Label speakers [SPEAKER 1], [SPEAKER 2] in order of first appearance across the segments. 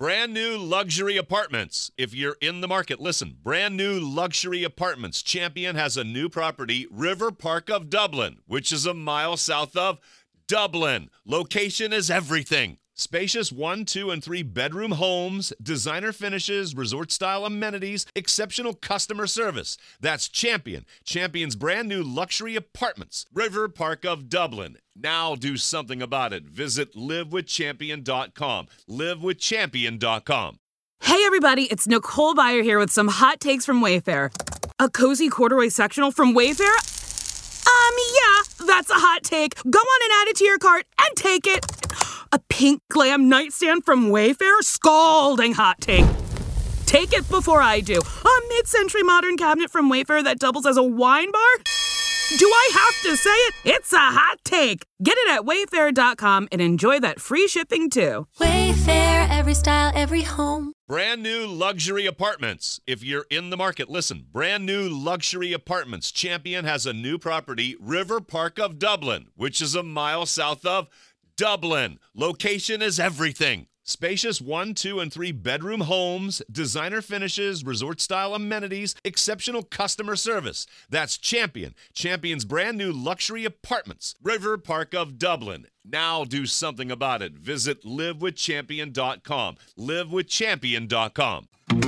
[SPEAKER 1] Brand new luxury apartments. If you're in the market, listen. Brand new luxury apartments. Champion has a new property, River Park of Dublin, which is a mile south of Dublin. Location is everything. Spacious 1, 2, and 3 bedroom homes, designer finishes, resort-style amenities, exceptional customer service. That's Champion. Champion's brand new luxury apartments, River Park of Dublin. Now do something about it. Visit livewithchampion.com. Livewithchampion.com.
[SPEAKER 2] Hey everybody, it's Nicole Byer here with some hot takes from Wayfair. A cozy corduroy sectional from Wayfair? Yeah, that's a hot take. Go on and add it to your cart and take it. A pink glam nightstand from Wayfair? Scalding hot take. Take it before I do. A mid-century modern cabinet from Wayfair that doubles as a wine bar? Do I have to say it? It's a hot take. Get it at Wayfair.com and enjoy that free shipping too.
[SPEAKER 3] Wayfair, every style, every home.
[SPEAKER 1] Brand new luxury apartments. If you're in the market, listen. Brand new luxury apartments. Champion has a new property, River Park of Dublin, which is a mile south of Dublin. Location is everything. Spacious 1, 2, and 3 bedroom homes, designer finishes, resort-style amenities, exceptional customer service. That's Champion. Champion's brand new luxury apartments, River Park of Dublin. Now do something about it. Visit livewithchampion.com. Livewithchampion.com.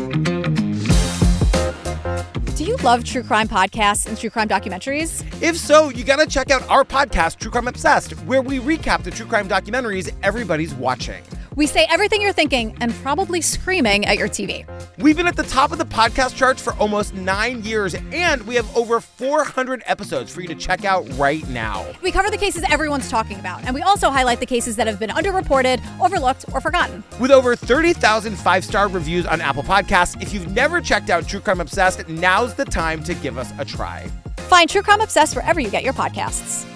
[SPEAKER 4] Do you love true crime podcasts and true crime documentaries?
[SPEAKER 5] If so, you gotta check out our podcast, True Crime Obsessed, where we recap the true crime documentaries everybody's watching.
[SPEAKER 4] We say everything you're thinking and probably screaming at your TV.
[SPEAKER 5] We've been at the top of the podcast charts for almost 9 years, and we have over 400 episodes for you to check out right now.
[SPEAKER 4] We cover the cases everyone's talking about, and we also highlight the cases that have been underreported, overlooked, or forgotten.
[SPEAKER 5] With over 30,000 five-star reviews on Apple Podcasts, if you've never checked out True Crime Obsessed, now's the time to give us a try.
[SPEAKER 4] Find True Crime Obsessed wherever you get your podcasts.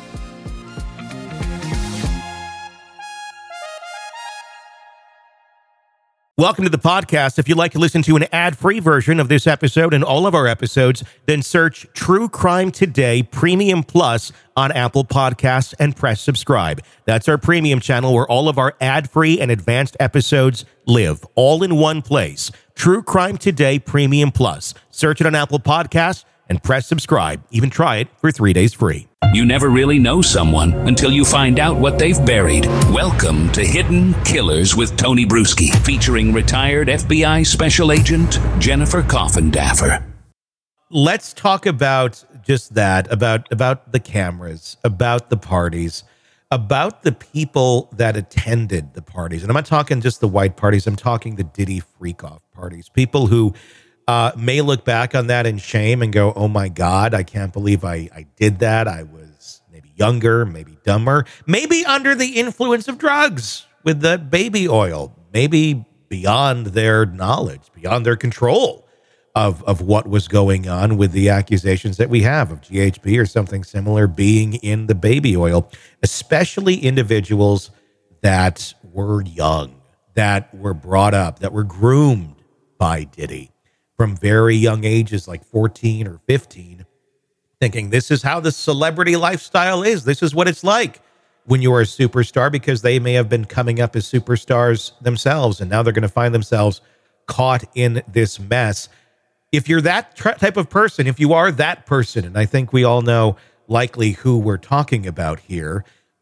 [SPEAKER 6] Welcome to the podcast. If you'd like to listen to an ad-free version of this episode and all of our episodes, then search True Crime Today Premium Plus on Apple Podcasts and press subscribe. That's our premium channel where all of our ad-free and advanced episodes live, all in one place. True Crime Today Premium Plus. Search it on Apple Podcasts and press subscribe. Even try it for 3 days free.
[SPEAKER 7] You never really know someone until you find out what they've buried. Welcome to Hidden Killers with Tony Bruschi, featuring retired FBI Special Agent Jennifer Coffindaffer.
[SPEAKER 6] Let's talk about just that, about the cameras, about the parties, about the people that attended the parties. And I'm not talking just the white parties. I'm talking the Diddy freak-off parties. People who may look back on that in shame and go, oh my God, I can't believe I did that. I was maybe younger, maybe dumber, maybe under the influence of drugs with the baby oil, maybe beyond their knowledge, beyond their control of what was going on with the accusations that we have of GHB or something similar being in the baby oil, especially individuals that were young, that were brought up, that were groomed by Diddy from very young ages, like 14 or 15, thinking this is how the celebrity lifestyle is. This is what it's like when you are a superstar, because they may have been coming up as superstars themselves, and now they're going to find themselves caught in this mess. If you're that type of person, if you are that person, and I think we all know likely who we're talking about here,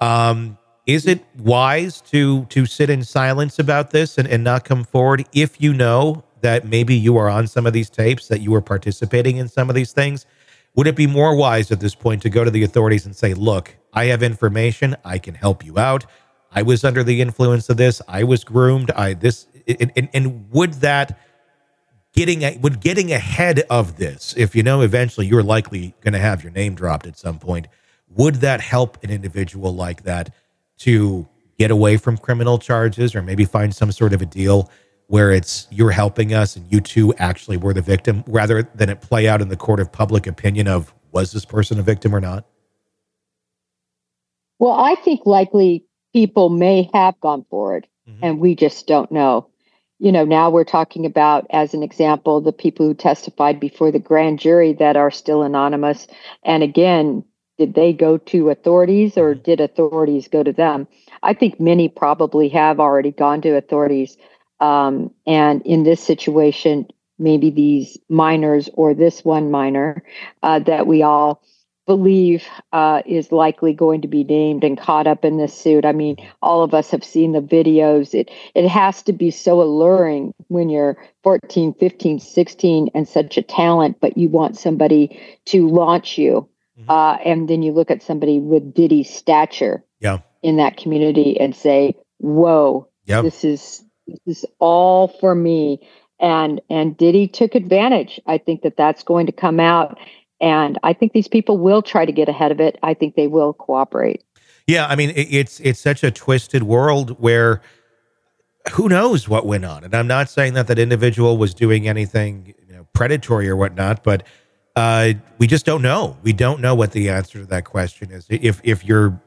[SPEAKER 6] is it wise to sit in silence about this and not come forward if you know that maybe you are on some of these tapes, that you were participating in some of these things? Would it be more wise at this point to go to the authorities and say, look, I have information, I can help you out. I was under the influence of this. I was groomed. And would that getting ahead of this, if you know eventually you're likely going to have your name dropped at some point, would that help an individual like that to get away from criminal charges, or maybe find some sort of a deal where it's you're helping us and you two actually were the victim, rather than it play out in the court of public opinion of was this person a victim or not?
[SPEAKER 8] Well, I think likely people may have gone forward, and we just don't know. You know, now we're talking about, as an example, the people who testified before the grand jury that are still anonymous. And again, did they go to authorities, or did authorities go to them? I think many probably have already gone to authorities. And in this situation, maybe these minors or this one minor that we all believe is likely going to be named and caught up in this suit. I mean, all of us have seen the videos. It has to be so alluring when you're 14, 15, 16 and such a talent, but you want somebody to launch you. And then you look at somebody with Diddy's stature in that community and say, whoa, this is all for me. And Diddy took advantage. I think that's going to come out. And I think these people will try to get ahead of it. I think they will cooperate.
[SPEAKER 6] Yeah, I mean, it's such a twisted world where who knows what went on. And I'm not saying that individual was doing anything predatory or whatnot, but we just don't know. We don't know what the answer to that question is. If your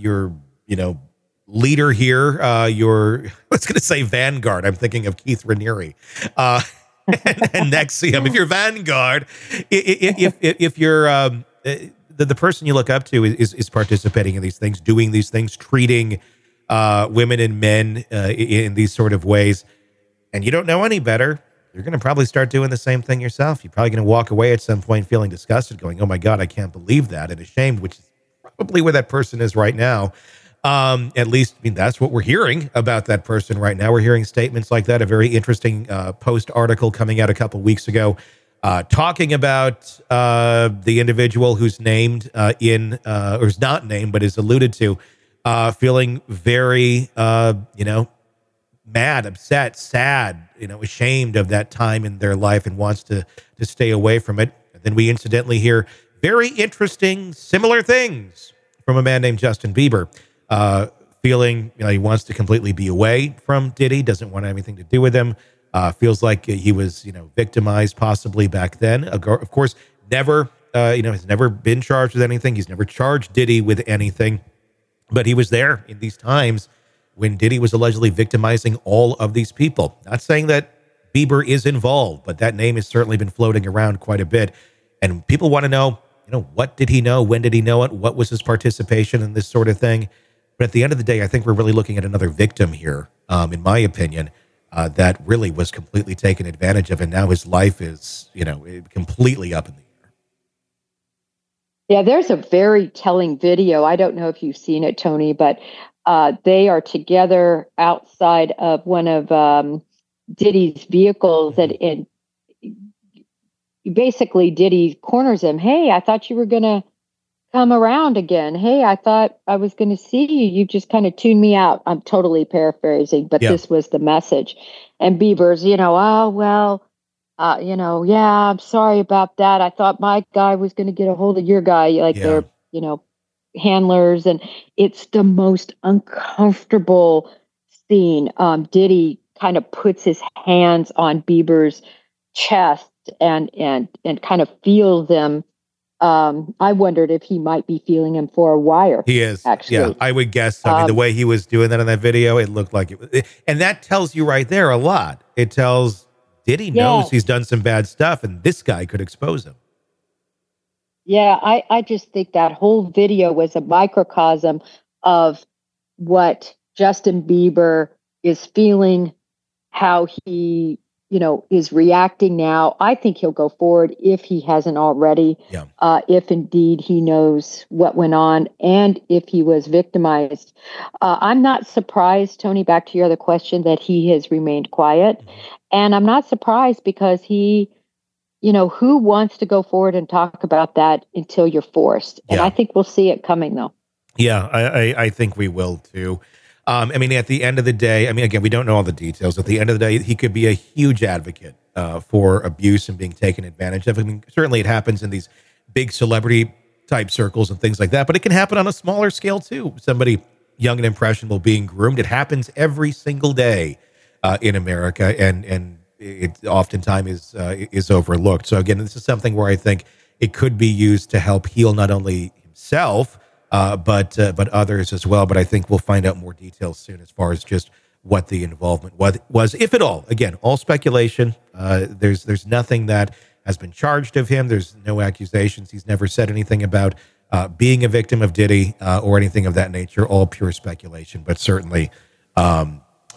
[SPEAKER 6] leader here, your let's going to say Vanguard. I'm thinking of Keith Raniere. And NXIVM, if you're Vanguard, if you're the person you look up to is participating in these things, doing these things, treating women and men in these sort of ways, and you don't know any better, you're going to probably start doing the same thing yourself. You're probably going to walk away at some point feeling disgusted, going, "Oh my God, I can't believe that," and ashamed, which is probably where that person is right now. At least, I mean, that's what we're hearing about that person right now. We're hearing statements like that. A very interesting Post article coming out a couple weeks ago, talking about the individual who's named or is not named, but is alluded to, feeling very, mad, upset, sad, ashamed of that time in their life and wants to stay away from it. And then we incidentally hear very interesting, similar things from a man named Justin Bieber. Feeling, he wants to completely be away from Diddy, doesn't want anything to do with him, feels like he was, victimized possibly back then. Of course, never, has never been charged with anything. He's never charged Diddy with anything, but he was there in these times when Diddy was allegedly victimizing all of these people. Not saying that Bieber is involved, but that name has certainly been floating around quite a bit. And people want to know, what did he know? When did he know it? What was his participation in this sort of thing? But at the end of the day, I think we're really looking at another victim here, in my opinion, that really was completely taken advantage of. And now his life is, completely up in the air.
[SPEAKER 8] Yeah, there's a very telling video. I don't know if you've seen it, Tony, but they are together outside of one of Diddy's vehicles. And basically Diddy corners him. "Hey, I thought you were going to come around again. Hey, I thought I was going to see you. You just kind of tuned me out." I'm totally paraphrasing, but this was the message. And Bieber's, I'm sorry about that. I thought my guy was going to get a hold of your guy. They're, handlers. And it's the most uncomfortable scene. Diddy kind of puts his hands on Bieber's chest and kind of feels them. I wondered if he might be feeling him for a wire.
[SPEAKER 6] He is, actually. Yeah, I would guess. I mean, the way he was doing that in that video, it looked like it. And that tells you right there a lot. It tells Diddy knows he's done some bad stuff, and this guy could expose him.
[SPEAKER 8] Yeah, I just think that whole video was a microcosm of what Justin Bieber is feeling, how he is reacting now. I think he'll go forward if he hasn't already, if indeed he knows what went on and if he was victimized. I'm not surprised, Tony, back to your other question, that he has remained quiet. And I'm not surprised because he, who wants to go forward and talk about that until you're forced? And I think we'll see it coming, though.
[SPEAKER 6] Yeah, I think we will, too. I mean, at the end of the day, again, we don't know all the details. At the end of the day, he could be a huge advocate for abuse and being taken advantage of. Certainly it happens in these big celebrity type circles and things like that, but it can happen on a smaller scale too. Somebody young and impressionable being groomed. It happens every single day in America, and it oftentimes is overlooked. So again, this is something where I think it could be used to help heal not only himself, but others as well. But I think we'll find out more details soon as far as just what the involvement was, if at all. Again, all speculation. There's nothing that has been charged of him. There's no accusations. He's never said anything about being a victim of Diddy or anything of that nature. All pure speculation. But certainly,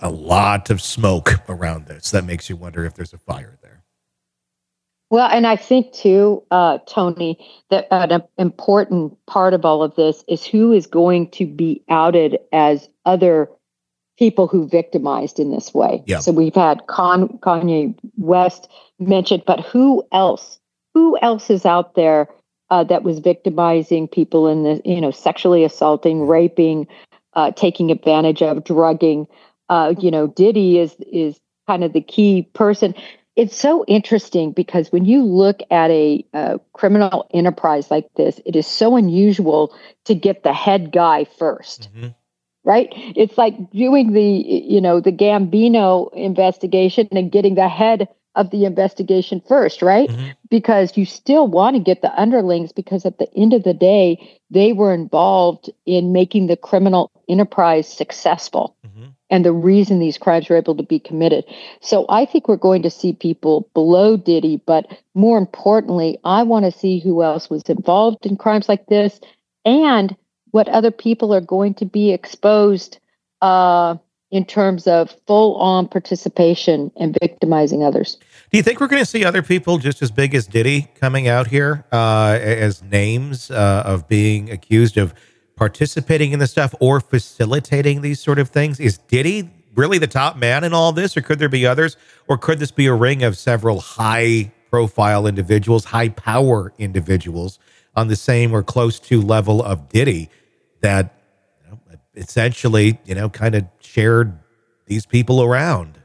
[SPEAKER 6] a lot of smoke around this. That makes you wonder if there's a fire there.
[SPEAKER 8] Well, and I think too, Tony, that an important part of all of this is who is going to be outed as other people who victimized in this way.
[SPEAKER 6] Yeah.
[SPEAKER 8] So we've had Kanye West mentioned, but who else? Who else is out there that was victimizing people in the, sexually assaulting, raping, taking advantage of, drugging? Diddy is kind of the key person. It's so interesting because when you look at a criminal enterprise like this, it is so unusual to get the head guy first, right? It's like doing the Gambino investigation and getting the head of the investigation first, right? Because you still want to get the underlings, because at the end of the day, they were involved in making the criminal enterprise successful. And the reason these crimes were able to be committed. So I think we're going to see people below Diddy, but more importantly, I want to see who else was involved in crimes like this and what other people are going to be exposed in terms of full-on participation and victimizing others.
[SPEAKER 6] Do you think we're going to see other people just as big as Diddy coming out here as names of being accused of participating in this stuff or facilitating these sort of things? Is Diddy really the top man in all this, or could there be others? Or could this be a ring of several high-profile individuals, high-power individuals on the same or close to level of Diddy that essentially, kind of shared these people around?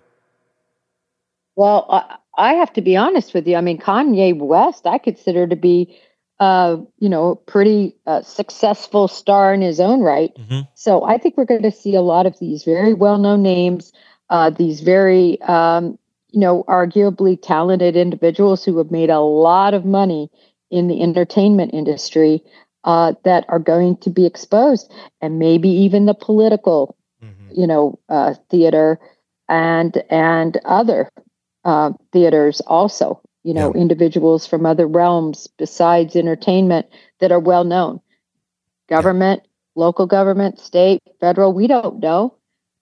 [SPEAKER 8] Well, I have to be honest with you. I mean, Kanye West, I consider to be pretty successful star in his own right. So I think we're going to see a lot of these very well-known names, these very, arguably talented individuals who have made a lot of money in the entertainment industry that are going to be exposed, and maybe even the political, theater and other theaters also. Individuals from other realms besides entertainment that are well known. Government, local government, state, federal, we don't know.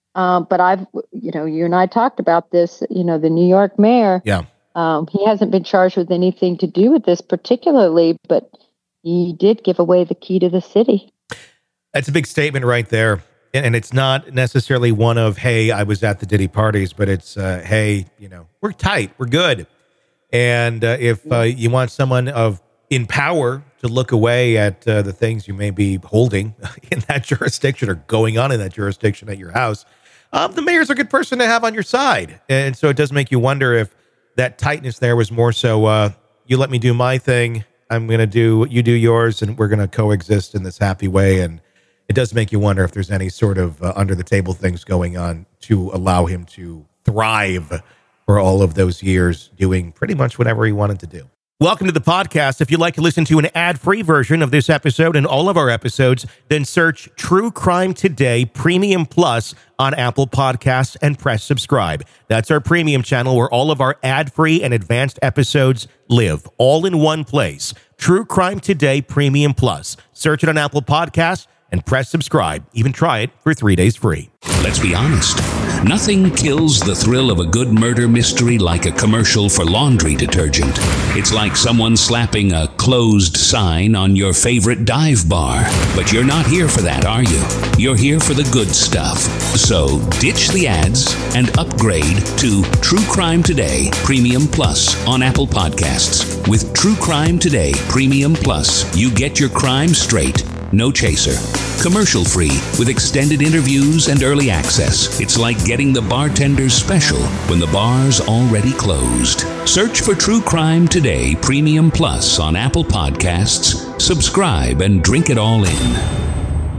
[SPEAKER 8] But you and I talked about this, the New York mayor.
[SPEAKER 6] Yeah.
[SPEAKER 8] He hasn't been charged with anything to do with this particularly, but he did give away the key to the city.
[SPEAKER 6] That's a big statement right there. And it's not necessarily one of, hey, I was at the Diddy parties, but it's, hey, we're tight, we're good. And if you want someone in power to look away at the things you may be holding in that jurisdiction or going on in that jurisdiction at your house, the mayor's a good person to have on your side. And so it does make you wonder if that tightness there was more so, you let me do my thing, I'm going to do what you do yours, and we're going to coexist in this happy way. And it does make you wonder if there's any sort of under-the-table things going on to allow him to thrive for all of those years, doing pretty much whatever he wanted to do. Welcome to the podcast. If you'd like to listen to an ad-free version of this episode and all of our episodes, then search True Crime Today Premium Plus on Apple Podcasts and press subscribe. That's our premium channel where all of our ad-free and advanced episodes live, all in one place. True Crime Today Premium Plus. Search it on Apple Podcasts and press subscribe. Even try it for 3 days free.
[SPEAKER 7] Let's be honest. Nothing kills the thrill of a good murder mystery like a commercial for laundry detergent. It's like someone slapping a closed sign on your favorite dive bar. But you're not here for that, are you? You're here for the good stuff. So ditch the ads and upgrade to True Crime Today Premium Plus on Apple Podcasts. With True Crime Today Premium Plus, you get your crime straight. No chaser. Commercial free with extended interviews and early access. It's like getting the bartender's special when the bar's already closed. Search for True Crime Today Premium Plus on Apple Podcasts. Subscribe and drink it all in.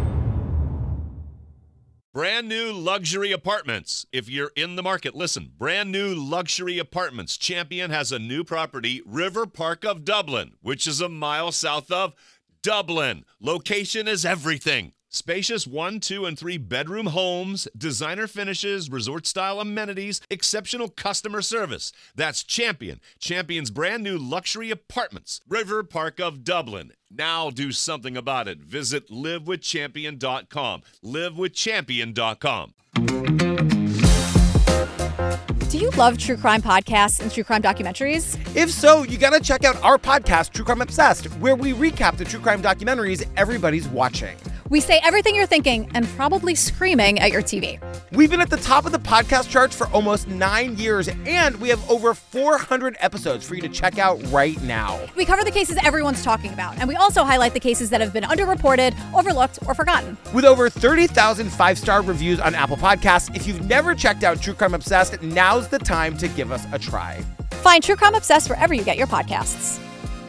[SPEAKER 1] Brand new luxury apartments. If you're in the market, listen. Brand new luxury apartments. Champion has a new property, River Park of Dublin, which is a mile south of Dublin. Location is everything. Spacious 1, 2, and 3 bedroom homes, designer finishes, resort-style amenities, exceptional customer service. That's Champion. Champion's brand new luxury apartments. River Park of Dublin. Now do something about it. Visit livewithchampion.com. livewithchampion.com.
[SPEAKER 4] Do you love true crime podcasts and true crime documentaries?
[SPEAKER 5] If so, you gotta check out our podcast, True Crime Obsessed, where we recap the true crime documentaries everybody's watching.
[SPEAKER 4] We say everything you're thinking and probably screaming at your TV.
[SPEAKER 5] We've been at the top of the podcast charts for almost 9 years, and we have over 400 episodes for you to check out right now.
[SPEAKER 4] We cover the cases everyone's talking about, and we also highlight the cases that have been underreported, overlooked, or forgotten.
[SPEAKER 5] With over 30,000 five-star reviews on Apple Podcasts, if you've never checked out True Crime Obsessed, now's the time to give us a try.
[SPEAKER 4] Find True Crime Obsessed wherever you get your podcasts.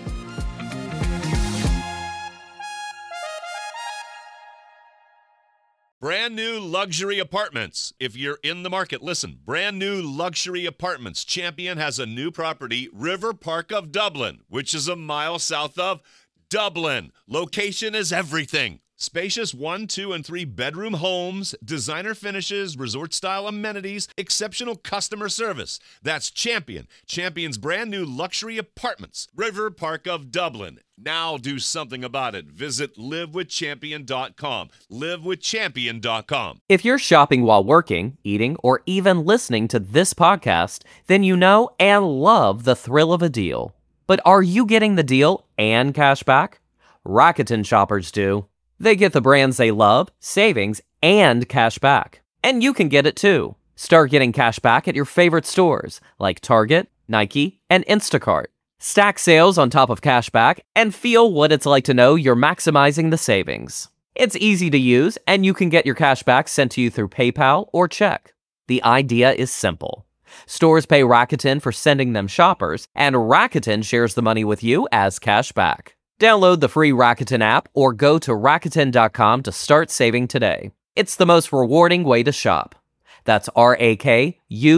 [SPEAKER 1] Brand new luxury apartments. If you're in the market, listen. Brand new luxury apartments. Champion has a new property, River Park of Dublin, which is a mile south of Dublin. Location is everything. Spacious 1, 2, and 3 bedroom homes, designer finishes, resort-style amenities, exceptional customer service. That's Champion. Champion's brand new luxury apartments, River Park of Dublin. Now do something about it. Visit livewithchampion.com. Livewithchampion.com.
[SPEAKER 9] If you're shopping while working, eating, or even listening to this podcast, then you know and love the thrill of a deal. But are you getting the deal and cash back? Rakuten shoppers do. They get the brands they love, savings, and cash back. And you can get it too. Start getting cash back at your favorite stores like Target, Nike, and Instacart. Stack sales on top of cash back and feel what it's like to know you're maximizing the savings. It's easy to use, and you can get your cash back sent to you through PayPal or check. The idea is simple. Stores pay Rakuten for sending them shoppers, and Rakuten shares the money with you as cash back. Download the free Rakuten app or go to Rakuten.com to start saving today. It's the most rewarding way to shop. That's Rakuten,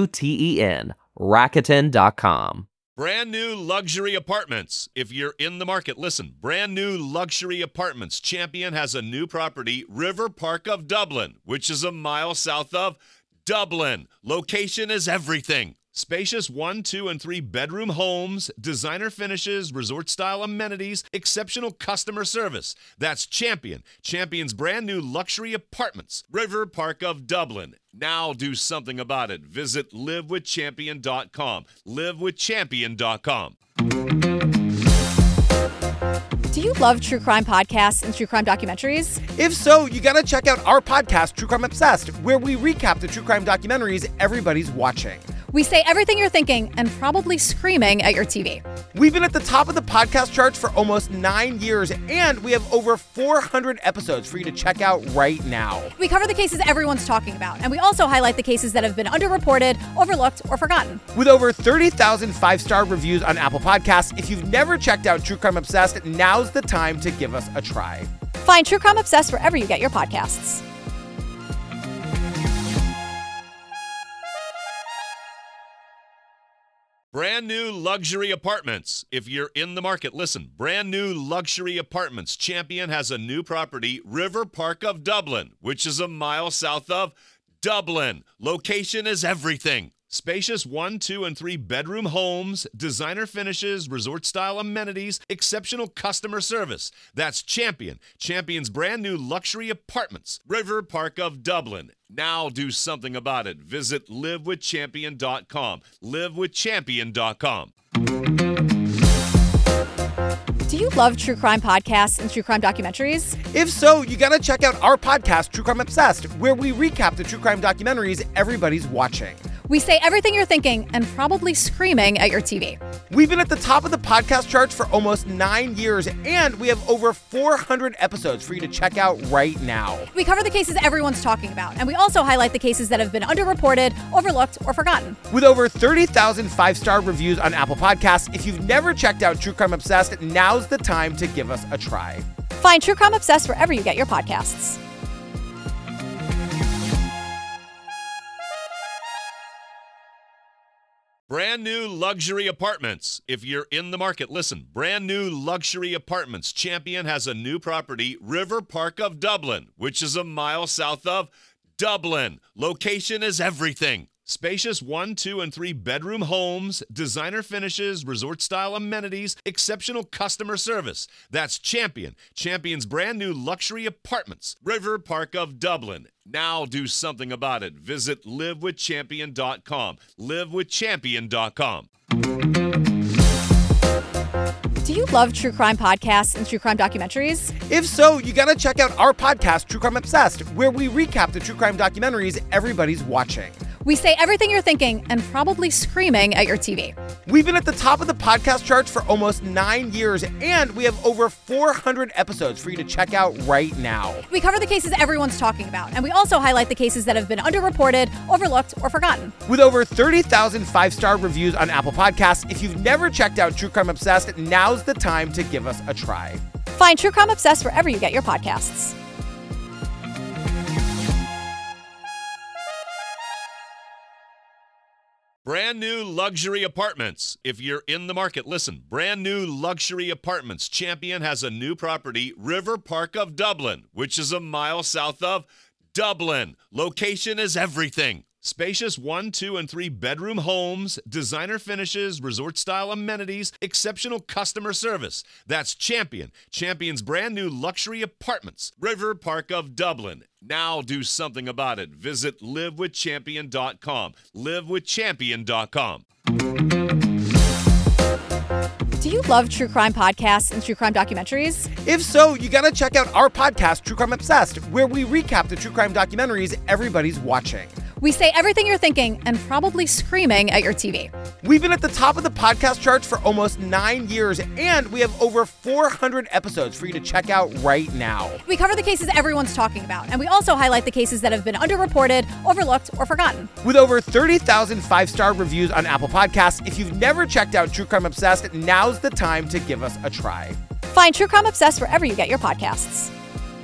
[SPEAKER 9] Rakuten.com.
[SPEAKER 1] Brand new luxury apartments. If you're in the market, listen. Brand new luxury apartments. Champion has a new property, River Park of Dublin, which is a mile south of Dublin. Location is everything. Spacious 1, 2, and 3 bedroom homes, designer finishes, resort-style amenities, exceptional customer service. That's Champion. Champion's brand new luxury apartments, River Park of Dublin. Now do something about it. Visit livewithchampion.com. Livewithchampion.com.
[SPEAKER 4] Do you love true crime podcasts and true crime documentaries?
[SPEAKER 5] If so, you gotta check out our podcast, True Crime Obsessed, where we recap the true crime documentaries everybody's watching.
[SPEAKER 4] We say everything you're thinking and probably screaming at your TV.
[SPEAKER 5] We've been at the top of the podcast charts for almost 9 years, and we have over 400 episodes for you to check out right now.
[SPEAKER 4] We cover the cases everyone's talking about, and we also highlight the cases that have been underreported, overlooked, or forgotten.
[SPEAKER 5] With over 30,000 five-star reviews on Apple Podcasts, if you've never checked out True Crime Obsessed, now's the time to give us a try.
[SPEAKER 4] Find True Crime Obsessed wherever you get your podcasts.
[SPEAKER 1] Brand new luxury apartments. If you're in the market, listen. Brand new luxury apartments. Champion has a new property, River Park of Dublin, which is a mile south of Dublin. Location is everything. Spacious 1, 2, and 3 bedroom homes, designer finishes, resort-style amenities, exceptional customer service. That's Champion. Champion's brand new luxury apartments, River Park of Dublin. Now do something about it. Visit livewithchampion.com. Livewithchampion.com.
[SPEAKER 4] Do you love true crime podcasts and true crime documentaries?
[SPEAKER 5] If so, you gotta check out our podcast, True Crime Obsessed, where we recap the true crime documentaries everybody's watching.
[SPEAKER 4] We say everything you're thinking and probably screaming at your TV.
[SPEAKER 5] We've been at the top of the podcast charts for almost 9 years, and we have over 400 episodes for you to check out right now.
[SPEAKER 4] We cover the cases everyone's talking about, and we also highlight the cases that have been underreported, overlooked, or forgotten.
[SPEAKER 5] With over 30,000 five-star reviews on Apple Podcasts, if you've never checked out True Crime Obsessed, now's the time to give us a try.
[SPEAKER 4] Find True Crime Obsessed wherever you get your podcasts.
[SPEAKER 1] Brand new luxury apartments. If you're in the market, listen. Brand new luxury apartments. Champion has a new property, River Park of Dublin, which is a mile south of Dublin. Location is everything. Spacious 1, 2, and 3 bedroom homes, designer finishes, resort-style amenities, exceptional customer service. That's Champion. Champion's brand new luxury apartments. River Park of Dublin. Now do something about it. Visit livewithchampion.com. livewithchampion.com.
[SPEAKER 4] Do you love true crime podcasts and true crime documentaries?
[SPEAKER 5] If so, you gotta check out our podcast, True Crime Obsessed, where we recap the true crime documentaries everybody's watching.
[SPEAKER 4] We say everything you're thinking and probably screaming at your TV.
[SPEAKER 5] We've been at the top of the podcast charts for almost 9 years, and we have over 400 episodes for you to check out right now.
[SPEAKER 4] We cover the cases everyone's talking about, and we also highlight the cases that have been underreported, overlooked, or forgotten.
[SPEAKER 5] With over 30,000 five-star reviews on Apple Podcasts, if you've never checked out True Crime Obsessed, now's the time to give us a try.
[SPEAKER 4] Find True Crime Obsessed wherever you get your podcasts.
[SPEAKER 1] Brand new luxury apartments. If you're in the market, listen. Brand new luxury apartments. Champion has a new property, River Park of Dublin, which is a mile south of Dublin. Location is everything. Spacious 1, 2, and 3 bedroom homes, designer finishes, resort-style amenities, exceptional customer service. That's Champion. Champion's brand new luxury apartments. River Park of Dublin. Now do something about it. Visit livewithchampion.com. livewithchampion.com.
[SPEAKER 4] Do you love true crime podcasts and true crime documentaries?
[SPEAKER 5] If so, you gotta check out our podcast, True Crime Obsessed, where we recap the true crime documentaries everybody's watching.
[SPEAKER 4] We say everything you're thinking and probably screaming at your TV.
[SPEAKER 5] We've been at the top of the podcast charts for almost 9 years, and we have over 400 episodes for you to check out right now.
[SPEAKER 4] We cover the cases everyone's talking about, and we also highlight the cases that have been underreported, overlooked, or forgotten.
[SPEAKER 5] With over 30,000 five-star reviews on Apple Podcasts, if you've never checked out True Crime Obsessed, now's the time to give us a try.
[SPEAKER 4] Find True Crime Obsessed wherever you get your podcasts.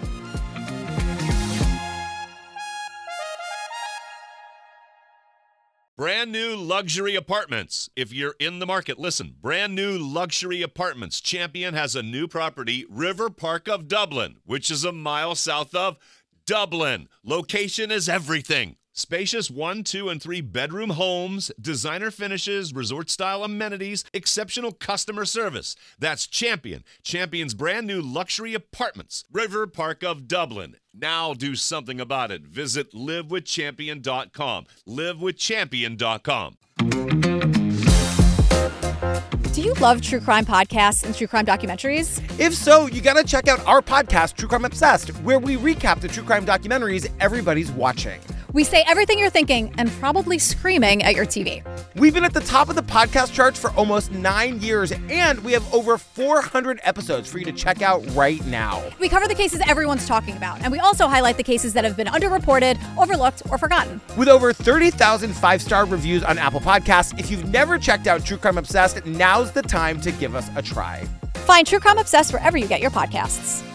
[SPEAKER 1] Brand new luxury apartments. If you're in the market, listen. Brand new luxury apartments. Champion has a new property, River Park of Dublin, which is a mile south of Dublin. Location is everything. Spacious 1, 2, and 3 bedroom homes, designer finishes, resort-style amenities, exceptional customer service. That's Champion. Champion's brand new luxury apartments. River Park of Dublin. Now do something about it. Visit livewithchampion.com. livewithchampion.com.
[SPEAKER 4] Do you love true crime podcasts and true crime documentaries?
[SPEAKER 5] If so, you gotta check out our podcast, True Crime Obsessed, where we recap the true crime documentaries everybody's watching.
[SPEAKER 4] We say everything you're thinking and probably screaming at your TV.
[SPEAKER 5] We've been at the top of the podcast charts for almost 9 years, and we have over 400 episodes for you to check out right now.
[SPEAKER 4] We cover the cases everyone's talking about, and we also highlight the cases that have been underreported, overlooked, or forgotten.
[SPEAKER 5] With over 30,000 five-star reviews on Apple Podcasts, if you've never checked out True Crime Obsessed, now's the time to give us a try.
[SPEAKER 4] Find True Crime Obsessed wherever you get your podcasts.